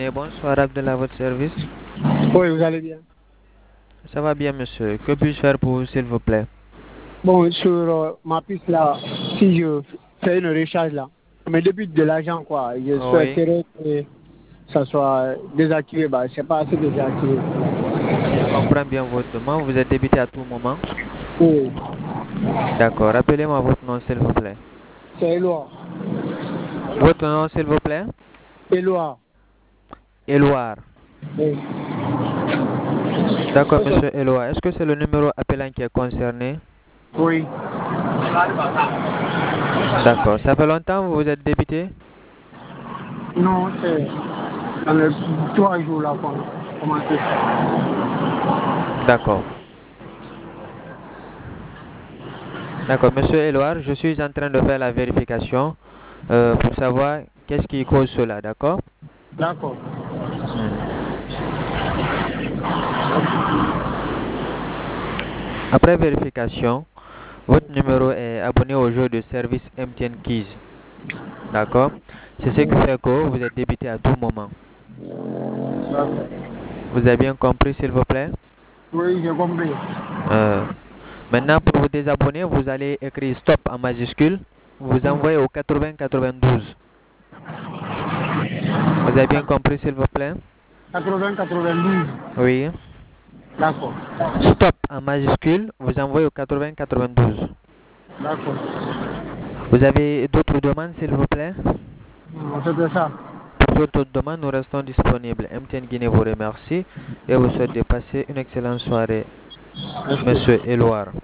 journée. Bonsoir Abdel, à votre service. Oui, vous allez bien. Ça va bien, monsieur. Que puis-je faire pour vous, s'il vous plaît? Bon, sur ma piste là, si je fais une recharge là, mais depuis de l'argent quoi, je Oui, souhaiterais que ça soit désactivé. Bah, c'est pas assez désactivé. je comprends bien votre demande. Vous êtes débité à tout moment. Oui, D'accord. Rappelez-moi votre nom, s'il vous plaît. c'est Éloi. Votre nom, s'il vous plaît? Éloi. Éloire. Oui. D'accord, monsieur Éloire. Est-ce que c'est le numéro appelant qui est concerné? Oui. D'accord. Ça fait longtemps que vous êtes débité? Non, c'est dans les 3 jours là qu'on a commencé. D'accord. D'accord, monsieur Éloire, je suis en train de faire la vérification pour savoir qu'est-ce qui cause cela, d'accord? D'accord. Hmm. Après vérification, votre numéro est abonné au jeu de service MTN Keys. D'accord? C'est ce qui fait que vous êtes débité à tout moment. D'accord. Vous avez bien compris, s'il vous plaît? Oui, j'ai compris. Euh, Maintenant, pour vous désabonner, vous allez écrire stop en majuscule. Vous envoyez au 8092. Vous avez bien compris, s'il vous plaît? 80-92. Oui. D'accord. Stop en majuscule, vous envoyez au 8092. D'accord. Vous avez d'autres demandes, s'il vous plaît? C'était ça. Pour toute autre demande, nous restons disponibles. MTN Guinée vous remercie et vous souhaite de passer une excellente soirée, Merci. monsieur Éloire.